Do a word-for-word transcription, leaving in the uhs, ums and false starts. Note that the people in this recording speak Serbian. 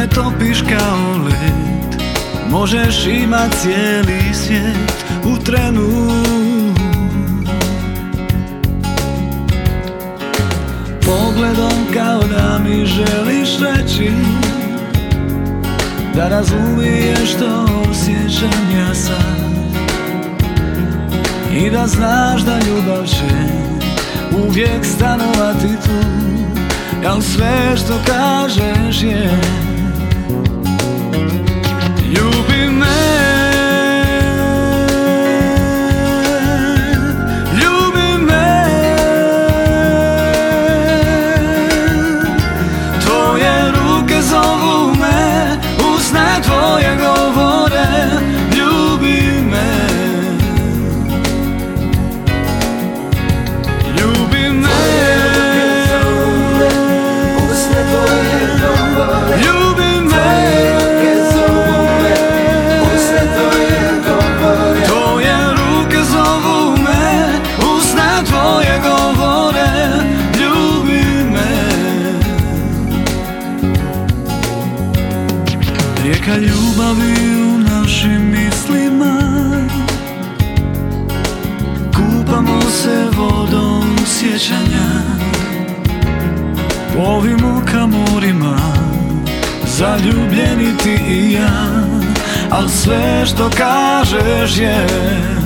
me topiš kao led, možeš imat cijeli svijet u trenu. Pogledom kao da mi želiš reći da razumiješ što osjećam ja sad i da znaš da ljubav će uvijek stanovati tu, al sve što kažeš je ljubi me, ljubi me. Tvoje ruke zovu me, usne tvoje govore, ljubi me. Ljubi me. Rijeka ljubavi u našim mislima, kupamo se vodom sjećanja, plovimo ka morima, zaljubljeni ti i ja, al sve što kažeš je